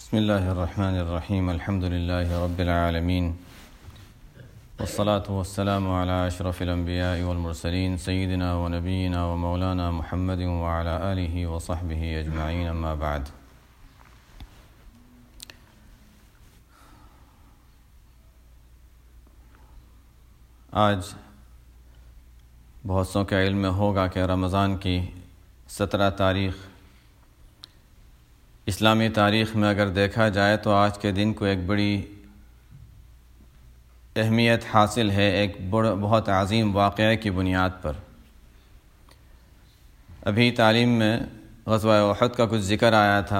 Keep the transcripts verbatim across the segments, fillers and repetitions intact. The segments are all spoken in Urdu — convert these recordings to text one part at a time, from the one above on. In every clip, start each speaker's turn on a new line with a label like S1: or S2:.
S1: بسم اللہ الرحمن الرحیم الحمد للہ رب العالمین والصلاة والسلام علی اشرف الانبیاء والمرسلین سیدنا و نبینا و مولانا محمد وعلی آلہ وصحبہ اجمعین اما بعد۔ آج بہت سو کے علم میں ہوگا کہ رمضان کی سترہ تاریخ اسلامی تاریخ میں اگر دیکھا جائے تو آج کے دن کو ایک بڑی اہمیت حاصل ہے، ایک بڑا بہت عظیم واقعے کی بنیاد پر۔ ابھی تعلیم میں غزوہ احد کا کچھ ذکر آیا تھا۔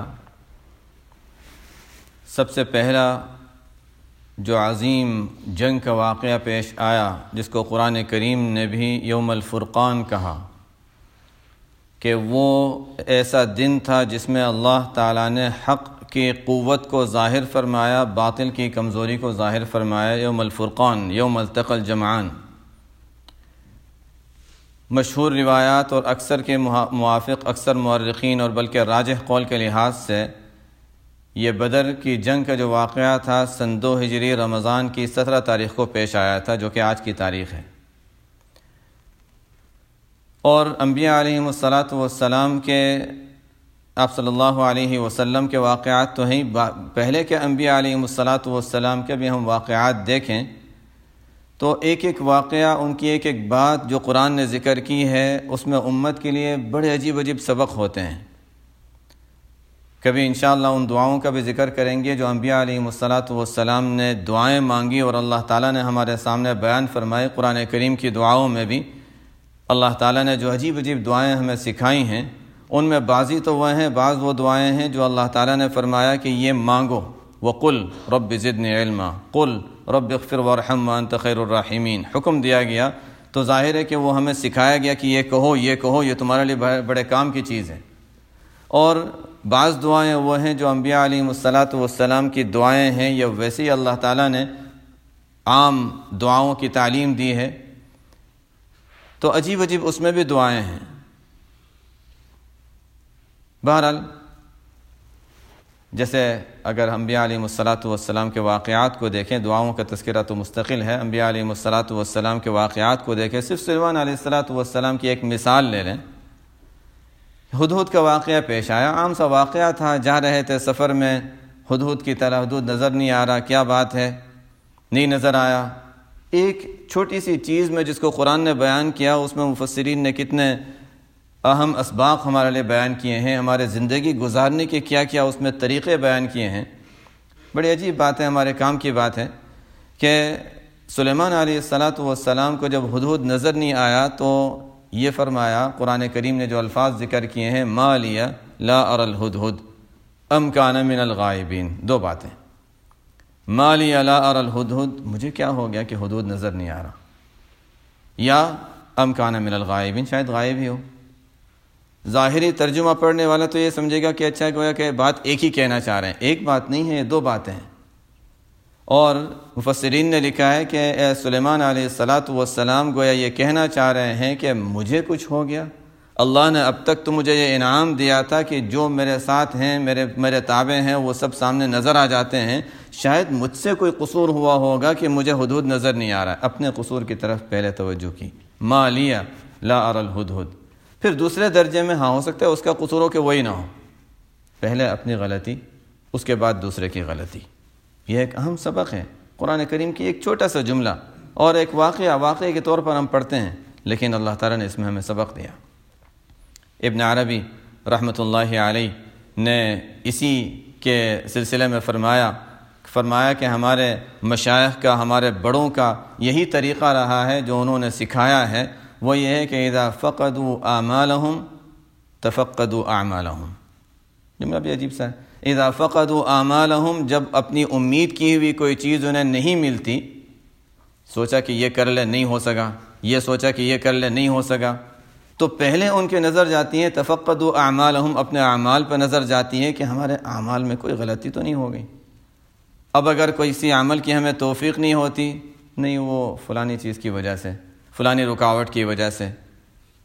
S1: سب سے پہلا جو عظیم جنگ کا واقعہ پیش آیا، جس کو قرآن کریم نے بھی یوم الفرقان کہا، کہ وہ ایسا دن تھا جس میں اللہ تعالیٰ نے حق کی قوت کو ظاہر فرمایا، باطل کی کمزوری کو ظاہر فرمایا۔ یوم الفرقان، یوم التقى الجمعان۔ مشہور روایات اور اکثر کے موافق اکثر مورخین اور بلکہ راجح قول کے لحاظ سے یہ بدر کی جنگ کا جو واقعہ تھا سن دو ہجری رمضان کی سترہ تاریخ کو پیش آیا تھا، جو کہ آج کی تاریخ ہے۔ اور انبیاء علیہم الصلاۃ والسلام کے آپ صلی اللہ علیہ وسلم کے واقعات تو ہیں، پہلے کے انبیاء علیہم الصلاۃ والسلام کے بھی ہم واقعات دیکھیں تو ایک ایک واقعہ، ان کی ایک ایک بات جو قرآن نے ذکر کی ہے، اس میں امت کے لیے بڑے عجیب عجیب سبق ہوتے ہیں۔ کبھی انشاءاللہ ان دعاؤں کا بھی ذکر کریں گے جو انبیاء علیہم الصلاۃ والسلام نے دعائیں مانگی اور اللہ تعالیٰ نے ہمارے سامنے بیان فرمائے۔ قرآن کریم کی دعاؤں میں بھی اللہ تعالیٰ نے جو عجیب عجیب دعائیں ہمیں سکھائی ہیں، ان میں بعضی تو وہ ہیں، بعض وہ دعائیں ہیں جو اللہ تعالیٰ نے فرمایا کہ یہ مانگو، وَقُلْ رَبِّ زِدْنِي عِلْمًا، قُلْ رَبِّ اغْفِرْ وَارْحَمْ وَأَنْتَ خَيْرُ الرَّاحِمِينَ، حکم دیا گیا تو ظاہر ہے کہ وہ ہمیں سکھایا گیا کہ یہ کہو یہ کہو، یہ تمہارے لیے بڑے کام کی چیز ہے۔ اور بعض دعائیں وہ ہیں جو انبیاء علیہم الصلاۃ والسلام کی دعائیں ہیں، یا ویسے ہی اللہ تعالیٰ نے عام دعاؤں کی تعلیم دی ہے، تو عجیب عجیب اس میں بھی دعائیں ہیں۔ بہرحال جیسے اگر انبیاء علیہم الصلاۃ والسلام کے واقعات کو دیکھیں، دعاؤں کا تذکرہ تو مستقل ہے، انبیاء علیہم الصلاۃ والسلام کے واقعات کو دیکھیں، صرف سلیمان علیہ الصلاۃ والسلام کی ایک مثال لے لیں۔ ہدہد کا واقعہ پیش آیا، عام سا واقعہ تھا، جا رہے تھے سفر میں، ہدہد کی طرح ہدہد نظر نہیں آ رہا، کیا بات ہے، نہیں نظر آیا۔ ایک چھوٹی سی چیز میں جس کو قرآن نے بیان کیا، اس میں مفسرین نے کتنے اہم اسباق ہمارے لیے بیان کیے ہیں، ہمارے زندگی گزارنے کے کیا کیا اس میں طریقے بیان کیے ہیں۔ بڑی عجیب بات ہے، ہمارے کام کی بات ہے کہ سلیمان علیہ الصلاۃ والسلام کو جب ہدہد نظر نہیں آیا تو یہ فرمایا، قرآن کریم نے جو الفاظ ذکر کیے ہیں، ما لی لا اری الہدہد ام کان من الغائبین، دو باتیں، ما لی لا اری الہدہد، مجھے کیا ہو گیا کہ ہدہد نظر نہیں آ رہا، یا ام کان من الغائبین، شاید غائب ہی ہو۔ ظاہری ترجمہ پڑھنے والا تو یہ سمجھے گا کہ اچھا گویا کہ بات ایک ہی کہنا چاہ رہے ہیں، ایک بات نہیں ہے، دو باتیں ہیں۔ اور مفسرین نے لکھا ہے کہ اے سلیمان علیہ الصلاۃ والسلام گویا یہ کہنا چاہ رہے ہیں کہ مجھے کچھ ہو گیا، اللہ نے اب تک تو مجھے یہ انعام دیا تھا کہ جو میرے ساتھ ہیں، میرے میرے تابع ہیں، وہ سب سامنے نظر آ جاتے ہیں، شاید مجھ سے کوئی قصور ہوا ہوگا کہ مجھے ہدہد نظر نہیں آ رہا ہے۔ اپنے قصور کی طرف پہلے توجہ کی، ما لیا لا اری الہدہد۔ پھر دوسرے درجے میں ہاں ہو سکتا ہے اس کا قصور ہو کہ وہی نہ ہو، پہلے اپنی غلطی، اس کے بعد دوسرے کی غلطی۔ یہ ایک اہم سبق ہے قرآن کریم کی، ایک چھوٹا سا جملہ اور ایک واقعہ واقعے کے طور پر ہم پڑھتے ہیں، لیکن اللہ تعالیٰ نے اس میں ہمیں سبق دیا۔ ابن عربی رحمۃ اللہ علیہ نے اسی کے سلسلے میں فرمایا فرمایا کہ ہمارے مشائخ کا، ہمارے بڑوں کا یہی طریقہ رہا ہے جو انہوں نے سکھایا ہے، وہ یہ ہے کہ اذا فقدوا اعمالهم تفقدوا اعمالهم۔ جملہ بھی عجیب سا ہے، اذا فقدوا اعمالهم، جب اپنی امید کی ہوئی کوئی چیز انہیں نہیں ملتی، سوچا کہ یہ کر لے نہیں ہو سکا، یہ سوچا کہ یہ کر لے نہیں ہو سکا، تو پہلے ان کے نظر جاتی ہیں تفقدوا اعمالهم، اپنے اعمال پر نظر جاتی ہے کہ ہمارے اعمال میں کوئی غلطی تو نہیں ہو گئی۔ اب اگر کوئی سی عمل کی ہمیں توفیق نہیں ہوتی، نہیں وہ فلانی چیز کی وجہ سے، فلانی رکاوٹ کی وجہ سے،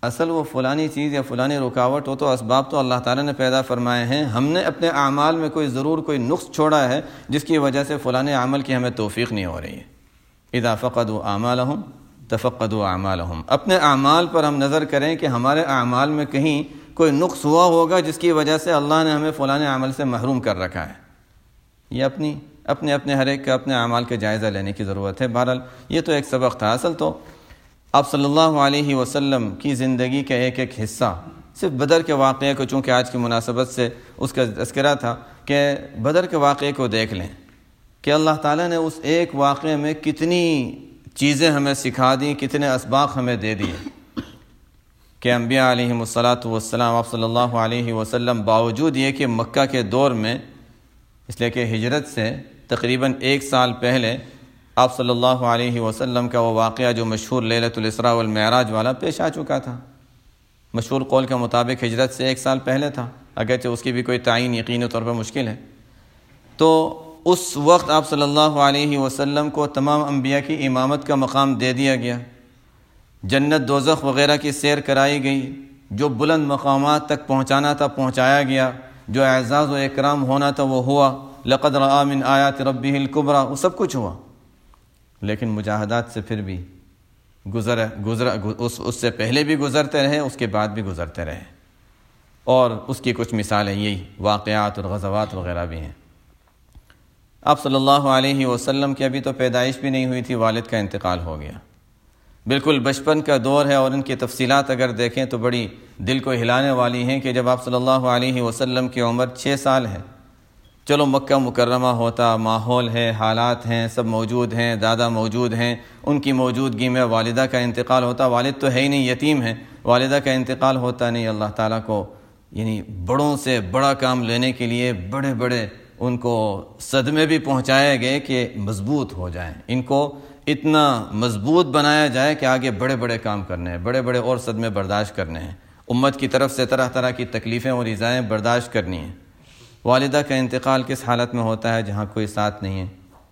S1: اصل وہ فلانی چیز یا فلانی رکاوٹ ہو تو اسباب تو اللہ تعالیٰ نے پیدا فرمائے ہیں، ہم نے اپنے اعمال میں کوئی ضرور کوئی نقص چھوڑا ہے جس کی وجہ سے فلانے عمل کی ہمیں توفیق نہیں ہو رہی ہے۔ اذا فقدوا اعمالهم تفقدوا اعمالهم، اپنے اعمال پر ہم نظر کریں کہ ہمارے اعمال میں کہیں کوئی نقص ہوا ہوگا جس کی وجہ سے اللہ نے ہمیں فلانے عمل سے محروم کر رکھا ہے۔ یہ اپنی اپنے اپنے ہر ایک کا اپنے اعمال کا جائزہ لینے کی ضرورت ہے۔ بہرحال یہ تو ایک سبق تھا۔ اصل تو آپ صلی اللہ علیہ وسلم کی زندگی کا ایک ایک حصہ، صرف بدر کے واقعے کو چونکہ آج کی مناسبت سے اس کا تذکرہ تھا کہ بدر کے واقعے کو دیکھ لیں کہ اللہ تعالیٰ نے اس ایک واقعے میں کتنی چیزیں ہمیں سکھا دیں، کتنے اسباق ہمیں دے دیے کہ انبیاء علیہم الصلاۃ والسلام آپ صلی اللہ علیہ وسلم باوجود یہ کہ مکہ کے دور میں، اس لیے کہ ہجرت سے تقریباً ایک سال پہلے آپ صلی اللہ علیہ وسلم کا وہ واقعہ جو مشہور لیلۃ الاسراء والمعراج والا پیش آ چکا تھا۔ مشہور قول کے مطابق ہجرت سے ایک سال پہلے تھا، اگرچہ اس کی بھی کوئی تعین یقینی طور پر مشکل ہے۔ تو اس وقت آپ صلی اللہ علیہ وسلم کو تمام انبیاء کی امامت کا مقام دے دیا گیا، جنت دوزخ وغیرہ کی سیر کرائی گئی، جو بلند مقامات تک پہنچانا تھا پہنچایا گیا، جو اعزاز و اکرام ہونا تھا وہ ہوا، لقد رأى من آیات ربہ الکبریٰ، وہ سب کچھ ہوا۔ لیکن مجاہدات سے پھر بھی گزر گزر اس اس سے پہلے بھی گزرتے رہے، اس کے بعد بھی گزرتے رہے، اور اس کی کچھ مثالیں یہی واقعات اور غزوات وغیرہ بھی ہیں۔ آپ صلی اللہ علیہ وسلم کی ابھی تو پیدائش بھی نہیں ہوئی تھی، والد کا انتقال ہو گیا، بالکل بچپن کا دور ہے، اور ان کی تفصیلات اگر دیکھیں تو بڑی دل کو ہلانے والی ہیں کہ جب آپ صلی اللہ علیہ وسلم کی عمر چھ سال ہے، چلو مکہ مکرمہ ہوتا، ماحول ہے، حالات ہیں، سب موجود ہیں، دادا موجود ہیں، ان کی موجودگی میں والدہ کا انتقال ہوتا، والد تو ہے ہی نہیں، یتیم ہے، والدہ کا انتقال ہوتا نہیں، اللہ تعالیٰ کو یعنی بڑوں سے بڑا کام لینے کے لیے بڑے بڑے ان کو صدمے بھی پہنچائے گئے کہ مضبوط ہو جائیں، ان کو اتنا مضبوط بنایا جائے کہ آگے بڑے بڑے کام کرنے ہیں، بڑے بڑے اور صدمے برداشت کرنے ہیں، امت کی طرف سے طرح طرح کی تکلیفیں اور ایذائیں برداشت کرنی ہیں۔ والدہ کا انتقال کس حالت میں ہوتا ہے جہاں کوئی ساتھ نہیں ہے،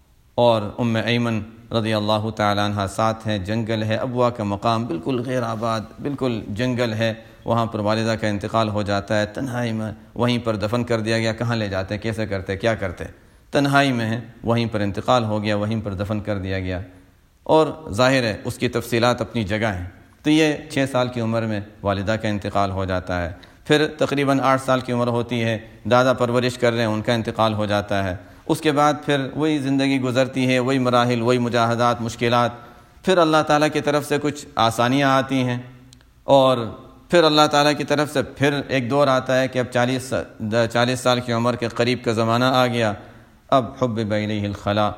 S1: اور ام ایمن رضی اللہ تعالیٰ عنہ ساتھ ہیں، جنگل ہے، ابوا کا مقام بالکل غیر آباد، بالکل جنگل ہے، وہاں پر والدہ کا انتقال ہو جاتا ہے، تنہائی میں وہیں پر دفن کر دیا گیا، کہاں لے جاتے کیسے کرتے کیا کرتے، تنہائی میں ہے، وہیں پر انتقال ہو گیا، وہیں پر دفن کر دیا گیا، اور ظاہر ہے اس کی تفصیلات اپنی جگہ ہیں۔ تو یہ چھ سال کی عمر میں والدہ کا انتقال ہو جاتا ہے، پھر تقریباً آٹھ سال کی عمر ہوتی ہے، دادا پرورش کر رہے ہیں، ان کا انتقال ہو جاتا ہے، اس کے بعد پھر وہی زندگی گزرتی ہے، وہی مراحل، وہی مجاہدات، مشکلات، پھر اللہ تعالیٰ کی طرف سے کچھ آسانیاں آتی ہیں، اور پھر اللہ تعالیٰ کی طرف سے پھر ایک دور آتا ہے کہ اب چالیس چالیس سال کی عمر کے قریب کا زمانہ آ گیا، اب حبب الیہ الخلاء،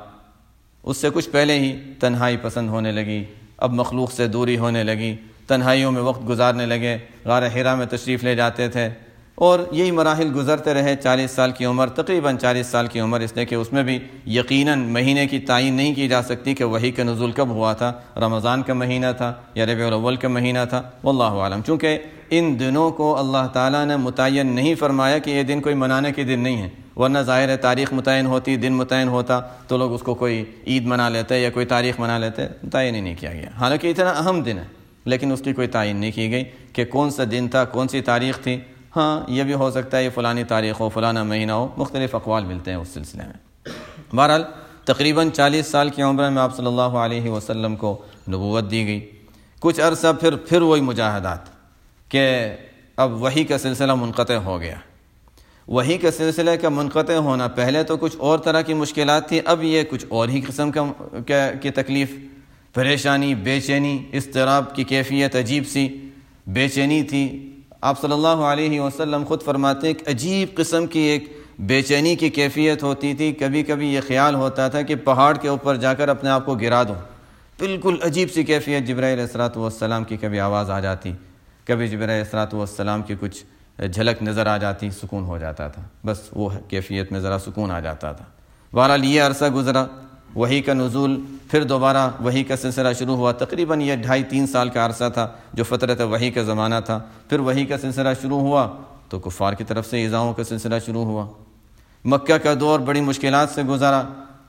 S1: اس سے کچھ پہلے ہی تنہائی پسند ہونے لگی، اب مخلوق سے دوری ہونے لگی، تنہائیوں میں وقت گزارنے لگے، غار حرا میں تشریف لے جاتے تھے، اور یہی مراحل گزرتے رہے۔ چالیس سال کی عمر، تقریباً چالیس سال کی عمر، اس لیے کہ اس میں بھی یقیناً مہینے کی تعین نہیں کی جا سکتی کہ وحی کا نزول کب ہوا تھا، رمضان کا مہینہ تھا یا ربیع الاول کا مہینہ تھا، واللہ عالم، چونکہ ان دنوں کو اللہ تعالیٰ نے متعین نہیں فرمایا کہ یہ دن کوئی منانے کے دن نہیں ہے، ورنہ ظاہر ہے تاریخ متعین ہوتی، دن متعین ہوتا تو لوگ اس کو کوئی عید منا لیتے یا کوئی تاریخ منا لیتے، متعین ہی نہیں کیا گیا، حالانکہ اتنا اہم دن ہے، لیکن اس کی کوئی تعین نہیں کی گئی کہ کون سا دن تھا، کون سی تاریخ تھی۔ ہاں یہ بھی ہو سکتا ہے یہ فلانی تاریخ ہو، فلانا مہینہ ہو، مختلف اقوال ملتے ہیں اس سلسلے میں۔ بہرحال تقریباً چالیس سال کی عمر میں آپ صلی اللہ علیہ وسلم کو نبوت دی گئی۔ کچھ عرصہ پھر پھر وہی مجاہدات کہ اب وحی کا سلسلہ منقطع ہو گیا۔ وحی کا سلسلہ کا منقطع ہونا، پہلے تو کچھ اور طرح کی مشکلات تھی، اب یہ کچھ اور ہی قسم کا کی تکلیف، پریشانی، بے چینی، اضطراب کی کیفیت عجیب سی بے چینی تھی۔ آپ صلی اللہ علیہ وسلم خود فرماتے ہیں کہ عجیب قسم کی ایک بے چینی کی کیفیت ہوتی تھی، کبھی کبھی یہ خیال ہوتا تھا کہ پہاڑ کے اوپر جا کر اپنے آپ کو گرا دوں، بالکل عجیب سی کیفیت۔ جبرائیل علیہ الصلوۃ والسلام کی کبھی آواز آ جاتی، کبھی جبرائیل علیہ الصلوۃ والسلام کی کچھ جھلک نظر آ جاتی، سکون ہو جاتا تھا، بس وہ کیفیت میں ذرا سکون آ جاتا تھا۔ بہرحال یہ عرصہ گزرا، وحی کا نزول، پھر دوبارہ وحی کا سلسلہ شروع ہوا، تقریباً یہ ڈھائی تین سال کا عرصہ تھا جو فترت وحی کا زمانہ تھا۔ پھر وحی کا سلسلہ شروع ہوا تو کفار کی طرف سے ایذاؤں کا سلسلہ شروع ہوا، مکہ کا دور بڑی مشکلات سے گزرا،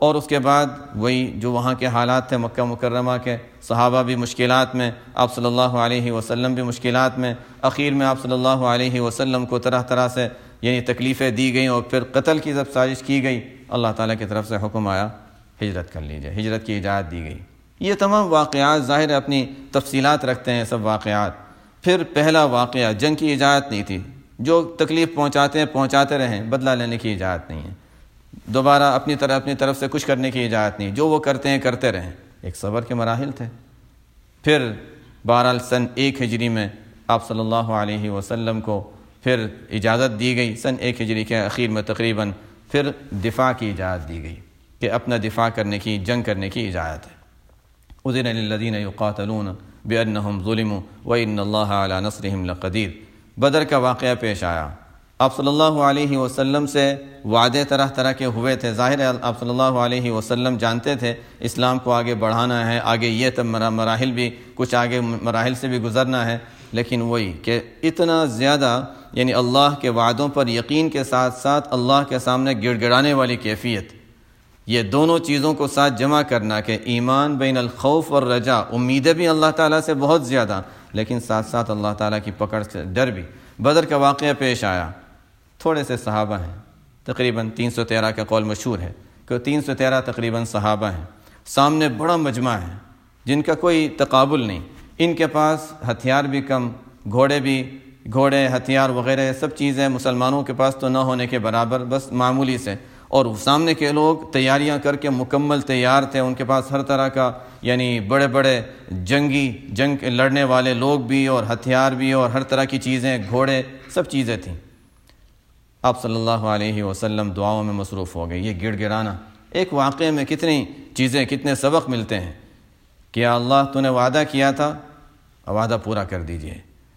S1: اور اس کے بعد وہی جو وہاں کے حالات تھے مکہ مکرمہ کے، صحابہ بھی مشکلات میں، آپ صلی اللہ علیہ وسلم بھی مشکلات میں، اخیر میں آپ صلی اللہ علیہ وسلم کو طرح طرح سے یعنی تکلیفیں دی گئیں، اور پھر قتل کی جب سازش کی گئی، اللہ تعالیٰ کی طرف سے حکم آیا ہجرت کر لیجئے، ہجرت کی اجازت دی گئی۔ یہ تمام واقعات ظاہر ہے اپنی تفصیلات رکھتے ہیں سب واقعات۔ پھر پہلا واقعہ، جنگ کی اجازت نہیں تھی، جو تکلیف پہنچاتے ہیں پہنچاتے رہیں، بدلہ لینے کی اجازت نہیں ہے، دوبارہ اپنی طرف اپنی طرف سے کچھ کرنے کی اجازت نہیں، جو وہ کرتے ہیں کرتے رہیں۔ ایک صبر کے مراحل تھے۔ پھر بہرحال سن ایک ہجری میں آپ صلی اللہ علیہ وسلم کو پھر اجازت دی گئی، سن ایک ہجری کے اخیر میں تقریباً پھر دفاع کی اجازت دی گئی کہ اپنا دفاع کرنے کی، جنگ کرنے کی اجازت ہے۔ اذن للذین یقاتلون بانہم ظلموا وان اللہ علی نصرہم لقدیر۔ بدر کا واقعہ پیش آیا، آپ صلی اللہ علیہ وسلم سے وعدے طرح طرح کے ہوئے تھے۔ ظاہر ہے آپ صلی اللہ علیہ وسلم جانتے تھے اسلام کو آگے بڑھانا ہے، آگے یہ تب مراحل بھی کچھ آگے مراحل سے بھی گزرنا ہے، لیکن وہی کہ اتنا زیادہ یعنی اللہ کے وعدوں پر یقین کے ساتھ ساتھ اللہ کے سامنے گڑ گڑانے والی کیفیت، یہ دونوں چیزوں کو ساتھ جمع کرنا کہ ایمان بین الخوف اور رجا، امیدیں بھی اللہ تعالیٰ سے بہت زیادہ، لیکن ساتھ ساتھ اللہ تعالیٰ کی پکڑ سے ڈر بھی۔ بدر کا واقعہ پیش آیا، تھوڑے سے صحابہ ہیں، تقریباً تین سو تیرہ کا قول مشہور ہے کہ تین سو تیرہ تقریباً صحابہ ہیں، سامنے بڑا مجمع ہے جن کا کوئی تقابل نہیں، ان کے پاس ہتھیار بھی کم، گھوڑے بھی گھوڑے ہتھیار وغیرہ سب چیزیں مسلمانوں کے پاس تو نہ ہونے کے برابر، بس معمولی سے، اور سامنے کے لوگ تیاریاں کر کے مکمل تیار تھے، ان کے پاس ہر طرح کا یعنی بڑے بڑے جنگی جنگ لڑنے والے لوگ بھی اور ہتھیار بھی اور ہر طرح کی چیزیں، گھوڑے سب چیزیں تھیں۔ آپ صلی اللہ علیہ وسلم دعاؤں میں مصروف ہو گئے۔ یہ گڑ گڑانا ایک واقعے میں کتنی چیزیں، کتنے سبق ملتے ہیں کہ یا اللہ تو نے وعدہ کیا تھا، وعدہ پورا کر دیجئے۔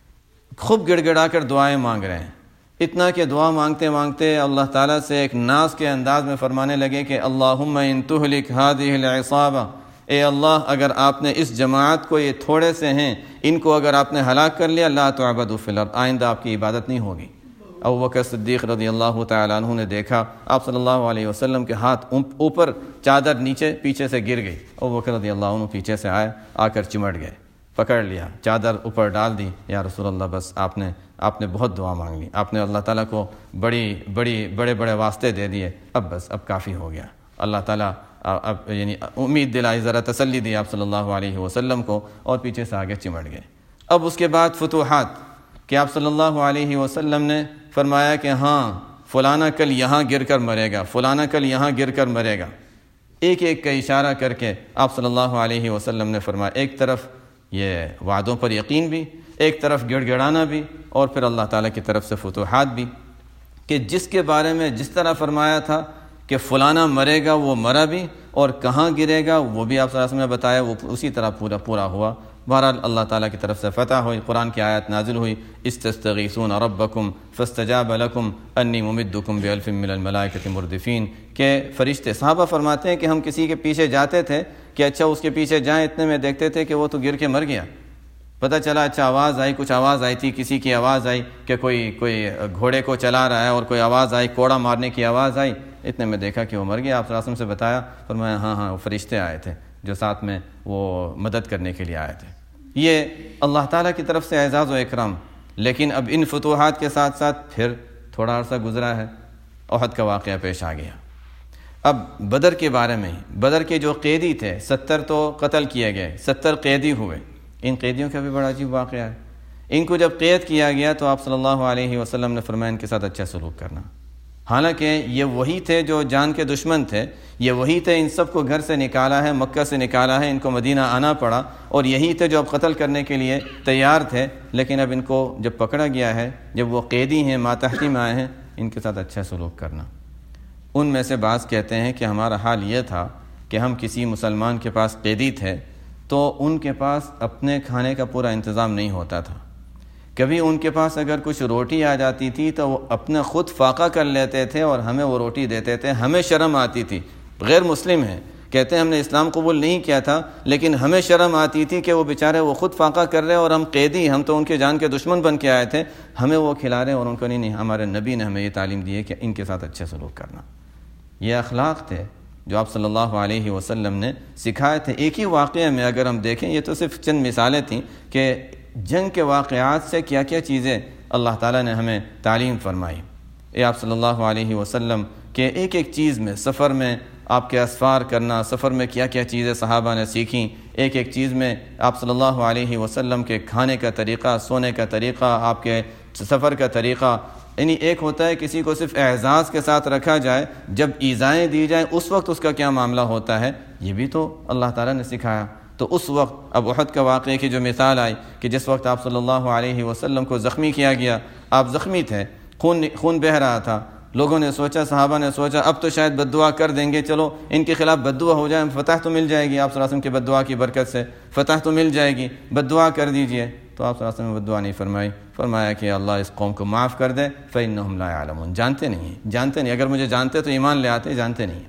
S1: خوب گڑ گڑا کر دعائیں مانگ رہے ہیں، اتنا کہ دعا مانگتے مانگتے اللہ تعالیٰ سے ایک ناز کے انداز میں فرمانے لگے کہ اللہم ان تہلک ہذہ العصابہ، اے اللہ اگر آپ نے اس جماعت کو، یہ تھوڑے سے ہیں، ان کو اگر آپ نے ہلاک کر لیا، لا تعبدوا فی الارض، آئندہ آپ کی عبادت نہیں ہوگی۔ ابو بکر صدیق رضی اللہ تعالیٰ عنہ نے دیکھا آپ صلی اللہ علیہ وسلم کے ہاتھ اوپر، چادر نیچے، پیچھے سے گر گئی۔ ابو بکر رضی اللہ عنہ پیچھے سے آئے، آ کر چمٹ گئے، پکڑ لیا، چادر اوپر ڈال دی، یا رسول اللہ بس آپ نے آپ نے بہت دعا مانگ لی، آپ نے اللہ تعالیٰ کو بڑی بڑی بڑے بڑے واسطے دے دیے، اب بس اب کافی ہو گیا۔ اللہ تعالیٰ اب یعنی امید دلائی، ذرا تسلی دی آپ صلی اللہ علیہ وسلم کو، اور پیچھے سے آگے چمٹ گئے۔ اب اس کے بعد فتوحات کہ آپ صلی اللہ علیہ وسلم نے فرمایا کہ ہاں فلانا کل یہاں گر کر مرے گا، فلانا کل یہاں گر کر مرے گا، ایک ایک کا اشارہ کر کے آپ صلی اللہ علیہ وسلم نے فرمایا، ایک طرف یہ وعدوں پر یقین بھی، ایک طرف گڑ گڑانا بھی، اور پھر اللہ تعالیٰ کی طرف سے فتوحات بھی، کہ جس کے بارے میں جس طرح فرمایا تھا کہ فلانا مرے گا وہ مرا بھی، اور کہاں گرے گا وہ بھی آپ صلی اللہ علیہ وسلم نے بتایا، وہ اسی طرح پورا پورا ہوا۔ بہرحال اللہ تعالیٰ کی طرف سے فتح ہوئی، قرآن کی آیت نازل ہوئی، استستغیثون ربکم فاستجاب لکم انی ممدکم بألف من الملائکۃ مردفین، کہ فرشتے، صحابہ فرماتے ہیں کہ ہم کسی کے پیچھے جاتے تھے کہ اچھا اس کے پیچھے جائیں، اتنے میں دیکھتے تھے کہ وہ تو گر کے مر گیا، پتہ چلا اچھا آواز آئی، کچھ آواز آئی تھی، کسی کی آواز آئی کہ کوئی کوئی گھوڑے کو چلا رہا ہے، اور کوئی آواز آئی، کوڑا مارنے کی آواز آئی، اتنے میں دیکھا کہ وہ مر گیا۔ آپ صلی اللہ علیہ وسلم سے بتایا، فرمایا ہاں ہاں وہ فرشتے آئے تھے جو ساتھ میں وہ مدد کرنے کے لیے آئے تھے۔ یہ اللہ تعالیٰ کی طرف سے اعزاز و اکرام۔ لیکن اب ان فتوحات کے ساتھ ساتھ پھر تھوڑا عرصہ گزرا ہے، احد کا واقعہ پیش آ گیا۔ اب بدر کے بارے میں ہی، بدر کے جو قیدی تھے، ستر تو قتل کیے گئے، ستر قیدی ہوئے، ان قیدیوں کا بھی بڑا عجیب واقعہ ہے۔ ان کو جب قید کیا گیا تو آپ صلی اللہ علیہ وسلم نے فرمایا ان کے ساتھ اچھا سلوک کرنا، حالانکہ یہ وہی تھے جو جان کے دشمن تھے، یہ وہی تھے ان سب کو گھر سے نکالا ہے، مکہ سے نکالا ہے، ان کو مدینہ آنا پڑا، اور یہی تھے جو اب قتل کرنے کے لیے تیار تھے، لیکن اب ان کو جب پکڑا گیا ہے، جب وہ قیدی ہیں، ماتحتی میں آئے ہیں، ان کے ساتھ اچھا سلوک کرنا۔ ان میں سے بعض کہتے ہیں کہ ہمارا حال یہ تھا کہ ہم کسی مسلمان کے پاس قیدی تھے تو ان کے پاس اپنے کھانے کا پورا انتظام نہیں ہوتا تھا، کبھی ان کے پاس اگر کچھ روٹی آ جاتی تھی تو وہ اپنے خود فاقہ کر لیتے تھے اور ہمیں وہ روٹی دیتے تھے، ہمیں شرم آتی تھی، غیر مسلم ہیں، کہتے ہیں ہم نے اسلام قبول نہیں کیا تھا، لیکن ہمیں شرم آتی تھی کہ وہ بیچارے وہ خود فاقہ کر رہے اور ہم قیدی، ہم تو ان کے جان کے دشمن بن کے آئے تھے، ہمیں وہ کھلا رہے اور ان کو نہیں نہیں ہمارے نبی نے ہمیں یہ تعلیم دی ہے کہ ان کے ساتھ اچھے سلوک کرنا۔ یہ اخلاق تھے جو آپ صلی اللہ علیہ وسلم نے سکھائے تھے۔ ایک ہی واقعے میں اگر ہم دیکھیں، یہ تو صرف چند مثالیں تھیں کہ جنگ کے واقعات سے کیا کیا چیزیں اللہ تعالیٰ نے ہمیں تعلیم فرمائی۔ اے آپ صلی اللہ علیہ وسلم کہ ایک ایک چیز میں، سفر میں آپ کے اسفار کرنا، سفر میں کیا کیا چیزیں صحابہ نے سیکھیں، ایک ایک چیز میں آپ صلی اللہ علیہ وسلم کے کھانے کا طریقہ، سونے کا طریقہ، آپ کے سفر کا طریقہ، یعنی ایک ہوتا ہے کسی کو صرف اعزاز کے ساتھ رکھا جائے، جب ایذائیں دی جائیں اس وقت اس کا کیا معاملہ ہوتا ہے، یہ بھی تو اللہ تعالیٰ نے سکھایا۔ تو اس وقت اب احد کا واقعے کی جو مثال آئی کہ جس وقت آپ صلی اللہ علیہ وسلم کو زخمی کیا گیا، آپ زخمی تھے، خون خون بہہ رہا تھا، لوگوں نے سوچا، صحابہ نے سوچا اب تو شاید بد دعا کر دیں گے، چلو ان کے خلاف بد دعا ہو جائے، فتح تو مل جائے گی، آپ صلی اللہ علیہ وسلم کی بد دعا کی برکت سے فتح تو مل جائے گی، بد دعا کر دیجئے۔ تو آپ صلی اللہ علیہ وسلم نے بد دعا نہیں فرمائی، فرمایا کہ اللہ اس قوم کو معاف کر دے، فإنہم لا یعلمون، جانتے نہیں ہیں، جانتے نہیں، اگر مجھے جانتے تو ایمان لے آتے، جانتے نہیں۔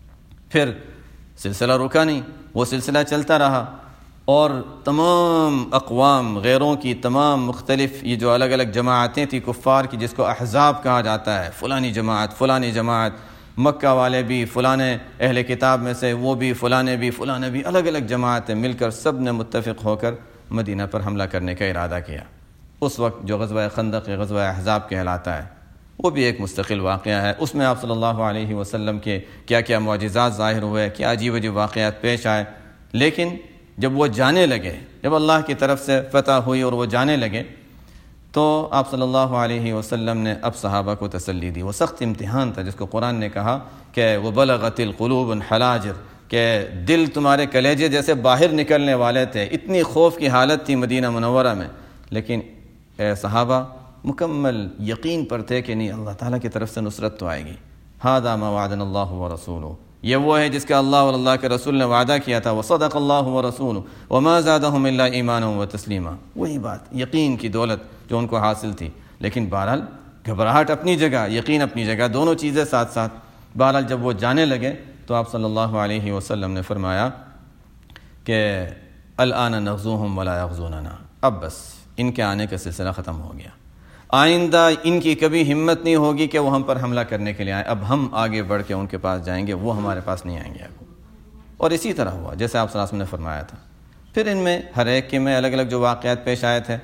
S1: پھر سلسلہ رکا نہیں، وہ سلسلہ چلتا رہا، اور تمام اقوام، غیروں کی تمام مختلف یہ جو الگ الگ جماعتیں تھیں کفار کی، جس کو احزاب کہا جاتا ہے، فلانی جماعت فلانی جماعت، مکہ والے بھی، فلانے اہل کتاب میں سے وہ بھی، فلانے بھی فلانے بھی، الگ الگ جماعتیں مل کر سب نے متفق ہو کر مدینہ پر حملہ کرنے کا ارادہ کیا۔ اس وقت جو غزوہ خندق، غزوہ احزاب کہلاتا ہے، وہ بھی ایک مستقل واقعہ ہے۔ اس میں آپ صلی اللہ علیہ وسلم کے کیا کیا معجزات ظاہر ہوئے، کیا عجیب عجیب واقعات پیش آئے، لیکن جب وہ جانے لگے، جب اللہ کی طرف سے فتح ہوئی اور وہ جانے لگے، تو آپ صلی اللہ علیہ وسلم نے اب صحابہ کو تسلی دی۔ وہ سخت امتحان تھا جس کو قرآن نے کہا کہ وَبَلَغَتِ الْقُلُوبُ الْحَنَاجِرَ، کہ دل تمہارے کلیجے جیسے باہر نکلنے والے تھے، اتنی خوف کی حالت تھی مدینہ منورہ میں، لیکن اے صحابہ مکمل یقین پر تھے کہ نہیں، اللہ تعالیٰ کی طرف سے نصرت تو آئے گی۔ هَذَا مَا وَعَدَنَا اللَّهُ وَرَسُولُهُ، یہ وہ ہے جس کا اللہ اور اللہ کے رسول نے وعدہ کیا تھا، وَصَدَقَ اللَّهُ وَرَسُولُهُ وَمَا زَادَهُمْ إِلَّا إِيمَانًا وَتَسْلِيمًا، وہی بات، یقین کی دولت جو ان کو حاصل تھی، لیکن بہرحال گھبراہٹ اپنی جگہ، یقین اپنی جگہ، دونوں چیزیں ساتھ ساتھ۔ بہرحال جب وہ جانے لگے تو آپ صلی اللہ علیہ وسلم نے فرمایا کہ الآن نغزوہم ولا یغزوننا، اب بس ان کے آنے کا سلسلہ ختم ہو گیا، آئندہ ان کی کبھی ہمت نہیں ہوگی کہ وہ ہم پر حملہ کرنے کے لیے آئیں، اب ہم آگے بڑھ کے ان کے پاس جائیں گے، وہ ہمارے پاس نہیں آئیں گے۔ اور اسی طرح ہوا جیسے آپ صلی اللہ علیہ وسلم نے فرمایا تھا۔ پھر ان میں ہر ایک کے میں الگ الگ جو واقعات پیش آئے تھے،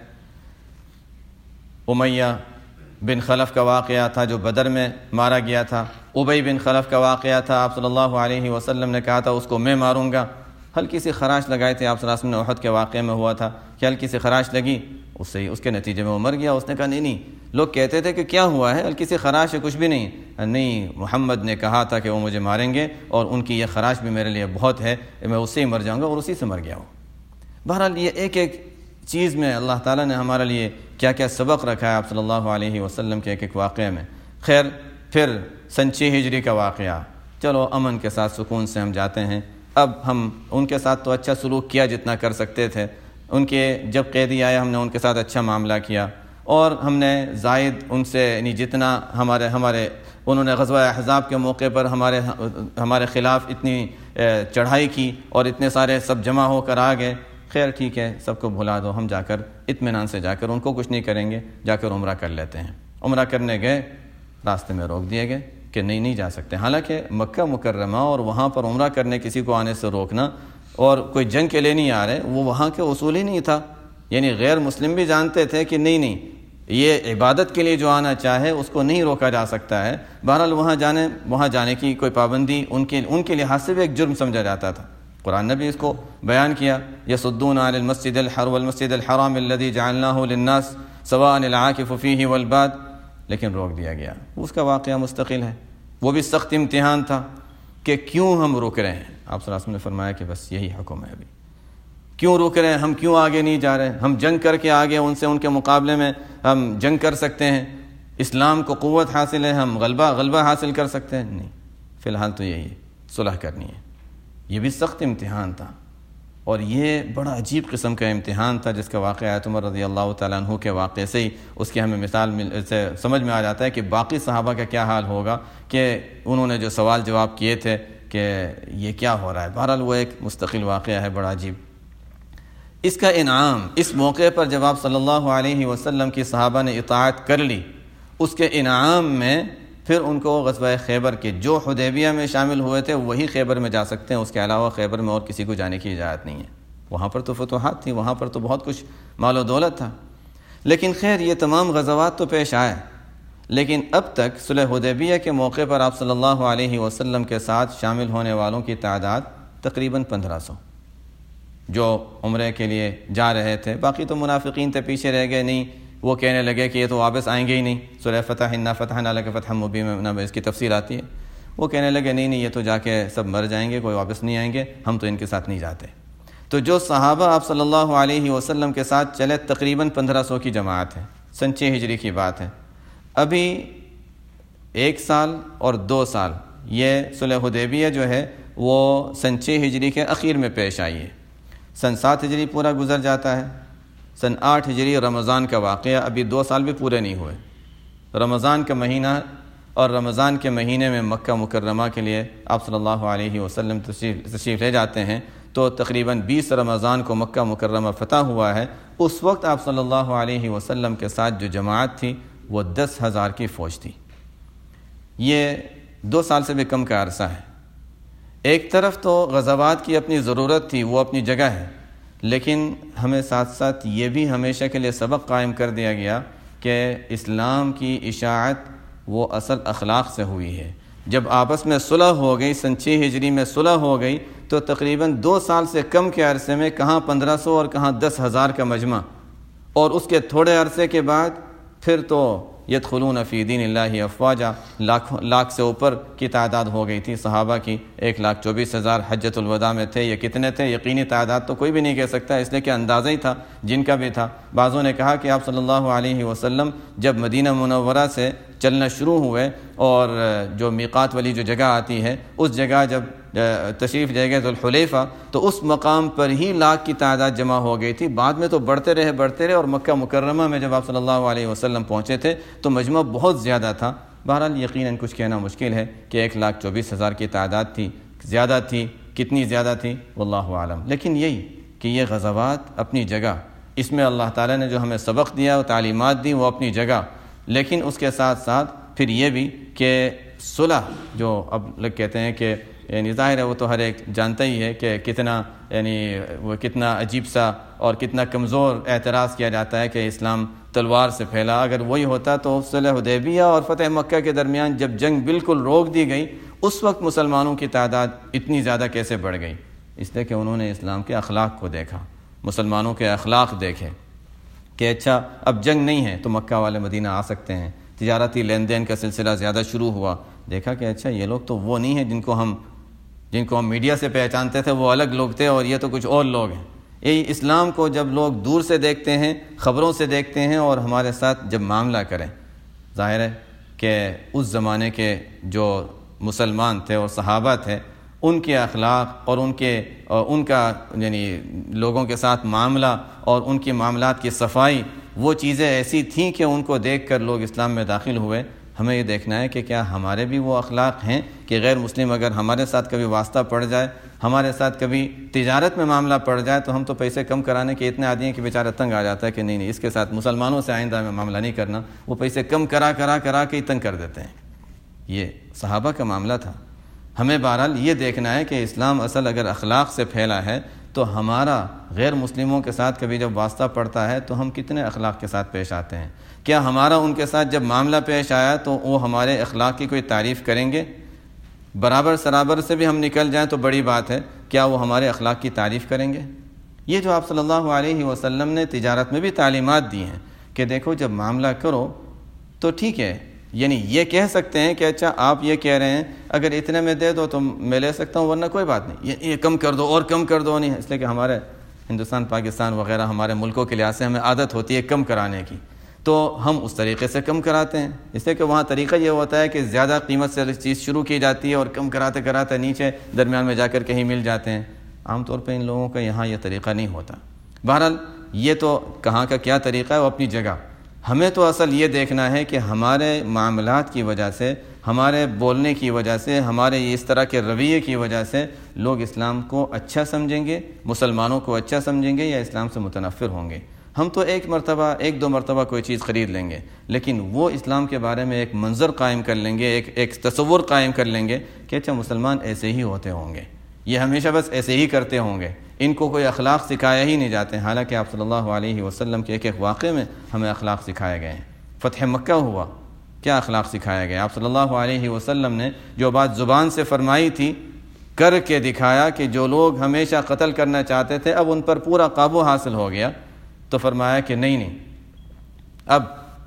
S1: امیہ بن خلف کا واقعہ تھا جو بدر میں مارا گیا تھا، ابی بن خلف کا واقعہ تھا، آپ صلی اللہ علیہ وسلم نے کہا تھا اس کو میں ماروں گا، ہلکی سی خراش لگائی تھی آپ صلی اللہ علیہ وسلم نے، احد کے واقعے میں ہوا تھا کہ ہلکی سی خراش لگی، اس سے اس کے نتیجے میں وہ مر گیا۔ اس نے کہا نہیں نہیں، لوگ کہتے تھے کہ کیا ہوا ہے، ہلکی سی خراش ہے، کچھ بھی نہیں، نہیں محمد نے کہا تھا کہ وہ مجھے ماریں گے اور ان کی یہ خراش بھی میرے لیے بہت ہے، میں اس سے ہی مر جاؤں گا، اور اسی سے مر گیا ہوں۔ بہرحال یہ ایک ایک چیز میں اللہ تعالیٰ نے ہمارے لیے کیا کیا سبق رکھا ہے آپ صلی اللہ علیہ وسلم کے ایک ایک واقعے میں۔ خیر پھر سن چھ ہجری کا واقعہ، چلو امن کے ساتھ سکون سے ہم جاتے ہیں، اب ہم ان کے ساتھ تو اچھا سلوک کیا جتنا کر سکتے تھے، ان کے جب قیدی آئے ہم نے ان کے ساتھ اچھا معاملہ کیا، اور ہم نے زائد ان سے یعنی جتنا ہمارے ہمارے انہوں نے غزوہ احزاب کے موقع پر ہمارے ہمارے خلاف اتنی چڑھائی کی اور اتنے سارے سب جمع ہو کر آ گئے، خیر ٹھیک ہے سب کو بھلا دو، ہم جا کر اطمینان سے جا کر ان کو کچھ نہیں کریں گے، جا کر عمرہ کر لیتے ہیں۔ عمرہ کرنے گئے، راستے میں روک دیے گئے کہ نہیں نہیں جا سکتے، حالانکہ مکہ مکرمہ اور وہاں پر عمرہ کرنے کسی کو آنے سے روکنا، اور کوئی جنگ کے لیے نہیں آ رہے، وہ وہاں کے اصول ہی نہیں تھا، یعنی غیر مسلم بھی جانتے تھے کہ نہیں نہیں یہ عبادت کے لیے جو آنا چاہے اس کو نہیں روکا جا سکتا ہے۔ بہرحال وہاں جانے وہاں جانے کی کوئی پابندی ان کے ان کے لحاظ سے بھی ایک جرم سمجھا جاتا تھا۔ قرآن نے بھی اس کو بیان کیا، یصدون عن المسجد الحرام والمسجد الحرام الذي جعلناه للناس سواء العاکف فیہ والباد، لیکن روک دیا گیا۔ اس کا واقعہ مستقل ہے، وہ بھی سخت امتحان تھا کہ کیوں ہم رک رہے ہیں۔ آپ صلی اللہ علیہ وسلم نے فرمایا کہ بس یہی حکم ہے، ابھی کیوں رک رہے ہیں، ہم کیوں آگے نہیں جا رہے، ہم جنگ کر کے آگے ان سے ان کے مقابلے میں ہم جنگ کر سکتے ہیں، اسلام کو قوت حاصل ہے، ہم غلبہ غلبہ حاصل کر سکتے ہیں، نہیں، فی الحال تو یہی صلح کرنی ہے۔ یہ بھی سخت امتحان تھا، اور یہ بڑا عجیب قسم کا امتحان تھا جس کا واقعہ عمر رضی اللہ تعالیٰ عنہ کے واقعے سے ہی اس کی ہمیں مثال سے سمجھ میں آ جاتا ہے کہ باقی صحابہ کا کیا حال ہوگا کہ انہوں نے جو سوال جواب کیے تھے کہ یہ کیا ہو رہا ہے۔ بہرحال وہ ایک مستقل واقعہ ہے بڑا عجیب۔ اس کا انعام اس موقع پر جب آپ صلی اللہ علیہ وسلم کی صحابہ نے اطاعت کر لی، اس کے انعام میں پھر ان کو غزوہ خیبر کے جو حدیبیہ میں شامل ہوئے تھے وہی خیبر میں جا سکتے ہیں، اس کے علاوہ خیبر میں اور کسی کو جانے کی اجازت نہیں ہے۔ وہاں پر تو فتوحات تھی، وہاں پر تو بہت کچھ مال و دولت تھا، لیکن خیر یہ تمام غزوات تو پیش آئے، لیکن اب تک صلح حدیبیہ کے موقع پر آپ صلی اللہ علیہ وسلم کے ساتھ شامل ہونے والوں کی تعداد تقریباً پندرہ سو جو عمرے کے لیے جا رہے تھے۔ باقی تو منافقین تھے، پیچھے رہ گئے، نہیں وہ کہنے لگے کہ یہ تو واپس آئیں گے ہی نہیں، سورہ فتح انا فتحنا لک فتحا مبینا میں اس کی تفصیل آتی ہے۔ وہ کہنے لگے نہیں نہیں یہ تو جا کے سب مر جائیں گے، کوئی واپس نہیں آئیں گے، ہم تو ان کے ساتھ نہیں جاتے۔ تو جو صحابہ آپ صلی اللہ علیہ وسلم کے ساتھ چلے تقریباً پندرہ سو کی جماعت ہے، سن چھ ہجری کی بات ہے۔ ابھی ایک سال اور دو سال یہ صلح حدیبیہ جو ہے وہ سن چھ ہجری کے اخیر میں پیش آئی ہے۔ سن سات ہجری پورا گزر جاتا ہے، سن آٹھ ہجری رمضان کا واقعہ، ابھی دو سال بھی پورے نہیں ہوئے۔ رمضان کا مہینہ اور رمضان کے مہینے میں مکہ مکرمہ کے لیے آپ صلی اللہ علیہ وسلم تشریف تشریف لے جاتے ہیں، تو تقریباً بیس رمضان کو مکہ مکرمہ فتح ہوا ہے۔ اس وقت آپ صلی اللہ علیہ وسلم کے ساتھ جو جماعت تھی وہ دس ہزار کی فوج تھی۔ یہ دو سال سے بھی کم کا عرصہ ہے۔ ایک طرف تو غزوات کی اپنی ضرورت تھی، وہ اپنی جگہ ہے، لیکن ہمیں ساتھ ساتھ یہ بھی ہمیشہ کے لیے سبق قائم کر دیا گیا کہ اسلام کی اشاعت وہ اصل اخلاق سے ہوئی ہے۔ جب آپس میں صلح ہو گئی، سن چھ ہجری میں صلح ہو گئی، تو تقریباً دو سال سے کم کے عرصے میں کہاں پندرہ سو اور کہاں دس ہزار کا مجمع، اور اس کے تھوڑے عرصے کے بعد پھر تو یدخلون فی دین اللہ افواجا، لاکھ لاکھ سے اوپر کی تعداد ہو گئی تھی صحابہ کی، ایک لاکھ چوبیس ہزار حجۃ الوداع میں تھے۔ یہ کتنے تھے یقینی تعداد تو کوئی بھی نہیں کہہ سکتا، اس لیے کہ اندازہ ہی تھا جن کا بھی تھا۔ بعضوں نے کہا کہ آپ صلی اللہ علیہ وسلم جب مدینہ منورہ سے چلنا شروع ہوئے اور جو میقات والی جو جگہ آتی ہے اس جگہ جب تشریف لے گئے ذوالحلیفہ، تو اس مقام پر ہی لاکھ کی تعداد جمع ہو گئی تھی۔ بعد میں تو بڑھتے رہے بڑھتے رہے اور مکہ مکرمہ میں جب آپ صلی اللہ علیہ وسلم پہنچے تھے تو مجمع بہت زیادہ تھا۔ بہرحال یقیناً کچھ کہنا مشکل ہے کہ ایک لاکھ چوبیس ہزار کی تعداد تھی، زیادہ تھی، کتنی زیادہ تھی واللہ عالم۔ لیکن یہی کہ یہ غزوات اپنی جگہ، اس میں اللہ تعالیٰ نے جو ہمیں سبق دیا و تعلیمات دی وہ اپنی جگہ، لیکن اس کے ساتھ ساتھ پھر یہ بھی کہ صلح جو اب لوگ کہتے ہیں کہ یعنی ظاہر ہے وہ تو ہر ایک جانتا ہی ہے کہ کتنا یعنی وہ کتنا عجیب سا اور کتنا کمزور اعتراض کیا جاتا ہے کہ اسلام تلوار سے پھیلا۔ اگر وہی ہوتا تو صلح حدیبیہ اور فتح مکہ کے درمیان جب جنگ بالکل روک دی گئی اس وقت مسلمانوں کی تعداد اتنی زیادہ کیسے بڑھ گئی؟ اس لیے کہ انہوں نے اسلام کے اخلاق کو دیکھا، مسلمانوں کے اخلاق دیکھے کہ اچھا اب جنگ نہیں ہے تو مکہ والے مدینہ آ سکتے ہیں، تجارتی لین دین کا سلسلہ زیادہ شروع ہوا۔ دیکھا کہ اچھا یہ لوگ تو وہ نہیں ہیں جن کو ہم جن کو ہم میڈیا سے پہچانتے تھے، وہ الگ لوگ تھے اور یہ تو کچھ اور لوگ ہیں۔ یہی اسلام کو جب لوگ دور سے دیکھتے ہیں، خبروں سے دیکھتے ہیں اور ہمارے ساتھ جب معاملہ کریں، ظاہر ہے کہ اس زمانے کے جو مسلمان تھے اور صحابہ تھے ان کے اخلاق اور ان کے اور ان کا یعنی لوگوں کے ساتھ معاملہ اور ان کی معاملات کی صفائی، وہ چیزیں ایسی تھیں کہ ان کو دیکھ کر لوگ اسلام میں داخل ہوئے۔ ہمیں یہ دیکھنا ہے کہ کیا ہمارے بھی وہ اخلاق ہیں کہ غیر مسلم اگر ہمارے ساتھ کبھی واسطہ پڑ جائے، ہمارے ساتھ کبھی تجارت میں معاملہ پڑ جائے تو ہم تو پیسے کم کرانے کے اتنے عادی ہیں کہ بیچارہ تنگ آ جاتا ہے کہ نہیں نہیں اس کے ساتھ مسلمانوں سے آئندہ میں معاملہ نہیں کرنا، وہ پیسے کم کرا کرا کرا کے ہی تنگ کر دیتے ہیں۔ یہ صحابہ کا معاملہ تھا۔ ہمیں بہرحال یہ دیکھنا ہے کہ اسلام اصل اگر اخلاق سے پھیلا ہے تو ہمارا غیر مسلموں کے ساتھ کبھی جب واسطہ پڑتا ہے تو ہم کتنے اخلاق کے ساتھ پیش آتے ہیں؟ کیا ہمارا ان کے ساتھ جب معاملہ پیش آیا تو وہ ہمارے اخلاق کی کوئی تعریف کریں گے؟ برابر سرابر سے بھی ہم نکل جائیں تو بڑی بات ہے، کیا وہ ہمارے اخلاق کی تعریف کریں گے؟ یہ جو آپ صلی اللہ علیہ وسلم نے تجارت میں بھی تعلیمات دی ہیں کہ دیکھو جب معاملہ کرو تو ٹھیک ہے، یعنی یہ کہہ سکتے ہیں کہ اچھا آپ یہ کہہ رہے ہیں اگر اتنے میں دے دو تو میں لے سکتا ہوں ورنہ کوئی بات نہیں، یہ کم کر دو اور کم کر دو نہیں ہے، اس لیے کہ ہمارے ہندوستان پاکستان وغیرہ ہمارے ملکوں کے لحاظ سے ہمیں عادت ہوتی ہے کم کرانے کی، تو ہم اس طریقے سے کم کراتے ہیں، اس لیے کہ وہاں طریقہ یہ ہوتا ہے کہ زیادہ قیمت سے چیز شروع کی جاتی ہے اور کم کراتے کراتے نیچے درمیان میں جا کر کہیں مل جاتے ہیں۔ عام طور پہ ان لوگوں کا یہاں یہ طریقہ نہیں ہوتا۔ بہرحال یہ تو کہاں کا کیا طریقہ ہے وہ اپنی جگہ، ہمیں تو اصل یہ دیکھنا ہے کہ ہمارے معاملات کی وجہ سے، ہمارے بولنے کی وجہ سے، ہمارے اس طرح کے رویے کی وجہ سے لوگ اسلام کو اچھا سمجھیں گے، مسلمانوں کو اچھا سمجھیں گے یا اسلام سے متنفر ہوں گے۔ ہم تو ایک مرتبہ ایک دو مرتبہ کوئی چیز خرید لیں گے، لیکن وہ اسلام کے بارے میں ایک منظر قائم کر لیں گے، ایک ایک تصور قائم کر لیں گے کہ اچھا مسلمان ایسے ہی ہوتے ہوں گے، یہ ہمیشہ بس ایسے ہی کرتے ہوں گے، ان کو کوئی اخلاق سکھایا ہی نہیں جاتے. حالانکہ آپ صلی اللہ علیہ وسلم کے ایک ایک واقعے میں ہمیں اخلاق سکھائے گئے ہیں. فتح مکہ ہوا، کیا اخلاق سکھایا گیا؟ آپ صلی اللہ علیہ وسلم نے جو بات زبان سے فرمائی تھی کر کے دکھایا کہ جو لوگ ہمیشہ قتل کرنا چاہتے تھے اب ان پر پورا قابو حاصل ہو گیا. تو فرمایا کہ نہیں نہیں اب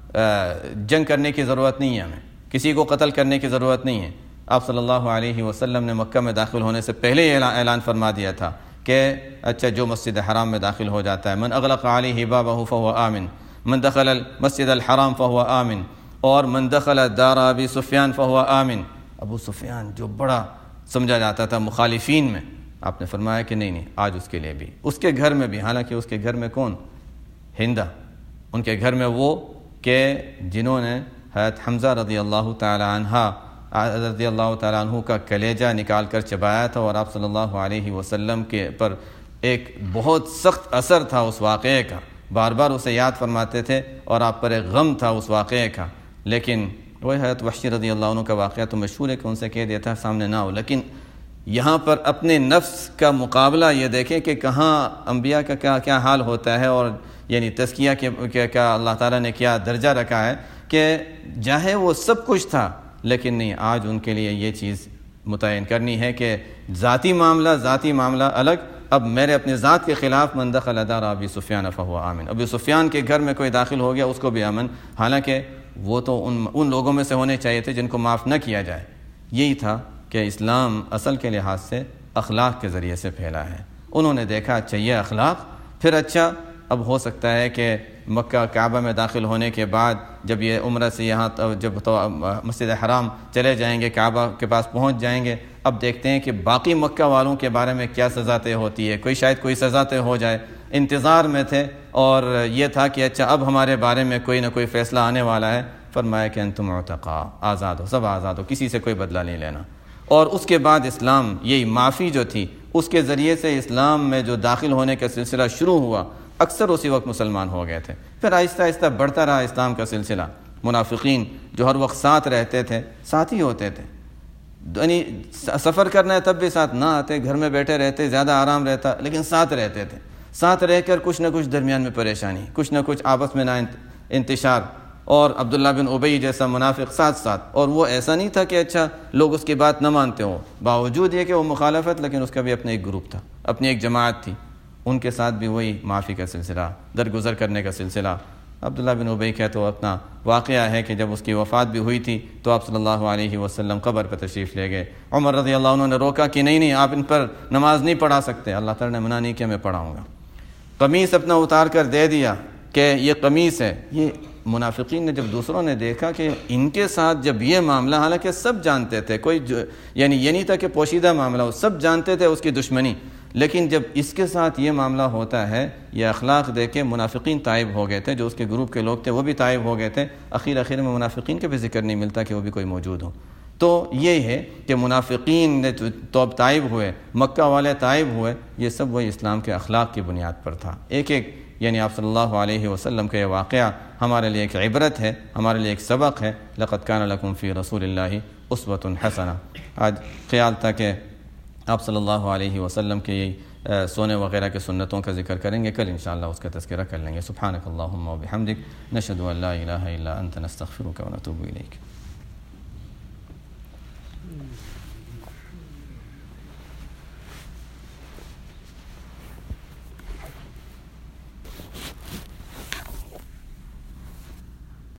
S1: جنگ کرنے کی ضرورت نہیں ہے، ہمیں کسی کو قتل کرنے کی ضرورت نہیں ہے. آپ صلی اللہ علیہ وسلم نے مکہ میں داخل ہونے سے پہلے یہ اعلان فرما دیا تھا کہ اچھا جو مسجد حرام میں داخل ہو جاتا ہے، من اغلق علیہ بابہ فہو آمن، من دخل المسجد الحرام فہو آمن، اور من دخل دار ابی سفیان فہو آمن. ابو سفیان جو بڑا سمجھا جاتا تھا مخالفین میں، آپ نے فرمایا کہ نہیں نہیں آج اس کے لیے بھی، اس کے گھر میں بھی، حالانکہ اس کے گھر میں کون؟ ہندہ، ان کے گھر میں وہ کہ جنہوں نے حضرت حمزہ رضی اللہ تعالی عنہ رضی اللہ تعالیٰ عنہ کا کلیجہ نکال کر چبایا تھا، اور آپ صلی اللہ علیہ وسلم کے پر ایک بہت سخت اثر تھا اس واقعے کا، بار بار اسے یاد فرماتے تھے اور آپ پر ایک غم تھا اس واقعے کا. لیکن وہ حضرت وحشی رضی اللہ عنہ کا واقعہ تو مشہور ہے کہ ان سے کہہ دیا تھا سامنے نہ ہو. لیکن یہاں پر اپنے نفس کا مقابلہ یہ دیکھیں کہ کہاں انبیاء کا کیا کیا حال ہوتا ہے، اور یعنی تزکیہ کے کا اللہ تعالیٰ نے کیا درجہ رکھا ہے کہ چاہے وہ سب کچھ تھا لیکن نہیں، آج ان کے لیے یہ چیز متعین کرنی ہے کہ ذاتی معاملہ ذاتی معاملہ الگ، اب میرے اپنے ذات کے خلاف من دخل دار ابی سفیان فہو آمن، ابی سفیان کے گھر میں کوئی داخل ہو گیا اس کو بھی امن، حالانکہ وہ تو ان ان لوگوں میں سے ہونے چاہیے تھے جن کو معاف نہ کیا جائے. یہی تھا کہ اسلام اصل کے لحاظ سے اخلاق کے ذریعے سے پھیلا ہے. انہوں نے دیکھا اچھا یہ اخلاق، پھر اچھا اب ہو سکتا ہے کہ مکہ کعبہ میں داخل ہونے کے بعد جب یہ عمرہ سے یہاں جب تو مسجد حرام چلے جائیں گے، کعبہ کے پاس پہنچ جائیں گے، اب دیکھتے ہیں کہ باقی مکہ والوں کے بارے میں کیا سزا طے ہوتی ہے، کوئی شاید کوئی سزا طے ہو جائے. انتظار میں تھے اور یہ تھا کہ اچھا اب ہمارے بارے میں کوئی نہ کوئی فیصلہ آنے والا ہے. فرمایا کہ انتم عتقاء، آزاد ہو، سب آزاد ہو، کسی سے کوئی بدلہ نہیں لینا. اور اس کے بعد اسلام، یہی معافی جو تھی اس کے ذریعے سے اسلام میں جو داخل ہونے کا سلسلہ شروع ہوا، اکثر اسی وقت مسلمان ہو گئے تھے. پھر آہستہ آہستہ بڑھتا رہا اسلام کا سلسلہ. منافقین جو ہر وقت ساتھ رہتے تھے، ساتھ ہی ہوتے تھے، یعنی سفر کرنا ہے تب بھی ساتھ نہ آتے، گھر میں بیٹھے رہتے، زیادہ آرام رہتا، لیکن ساتھ رہتے تھے. ساتھ رہ کر کچھ نہ کچھ درمیان میں پریشانی، کچھ نہ کچھ آپس میں نہ انتشار. اور عبداللہ بن ابی جیسا منافق ساتھ ساتھ، اور وہ ایسا نہیں تھا کہ اچھا لوگ اس کی بات نہ مانتے ہوں، باوجود یہ کہ وہ مخالفت، لیکن اس کا بھی اپنا ایک گروپ تھا، اپنی ایک جماعت تھی. ان کے ساتھ بھی وہی معافی کا سلسلہ، درگزر کرنے کا سلسلہ. عبداللہ بن ابی کا تو اپنا واقعہ ہے کہ جب اس کی وفات بھی ہوئی تھی تو آپ صلی اللہ علیہ وسلم قبر پر تشریف لے گئے. عمر رضی اللہ عنہ نے روکا کہ نہیں نہیں آپ ان پر نماز نہیں پڑھا سکتے. اللہ تعالیٰ نے منع نہیں کیا، میں پڑھاؤں گا. قمیص اپنا اتار کر دے دیا کہ یہ قمیص ہے. یہ منافقین نے جب دوسروں نے دیکھا کہ ان کے ساتھ جب یہ معاملہ، حالانکہ سب جانتے تھے، کوئی یعنی یہ نہیں تھا کہ پوشیدہ معاملہ ہو، سب جانتے تھے اس کی دشمنی، لیکن جب اس کے ساتھ یہ معاملہ ہوتا ہے، یہ اخلاق دیکھ کے منافقین تائب ہو گئے تھے. جو اس کے گروپ کے لوگ تھے وہ بھی تائب ہو گئے تھے. اخیر اخیر میں منافقین کا بھی ذکر نہیں ملتا کہ وہ بھی کوئی موجود ہو. تو یہ ہے کہ منافقین نے تو اب تائب ہوئے، مکہ والے تائب ہوئے، یہ سب وہی اسلام کے اخلاق کی بنیاد پر تھا. ایک ایک یعنی آپ صلی اللہ علیہ وسلم کا یہ واقعہ ہمارے لیے ایک عبرت ہے، ہمارے لیے ایک سبق ہے. لقد کان لکم فی رسول اللہ اسوۃ حسنہ. آج خیال تھا کہ آپ صلی اللہ علیہ وسلم کے یہ سونے وغیرہ کے سنتوں کا ذکر کریں گے، کل انشاءاللہ اس کا تذکرہ کر لیں گے. سبحانک اللہم و بحمدک، نشہد ان لا الہ الا انت، نستغفرک و نتوب الیک.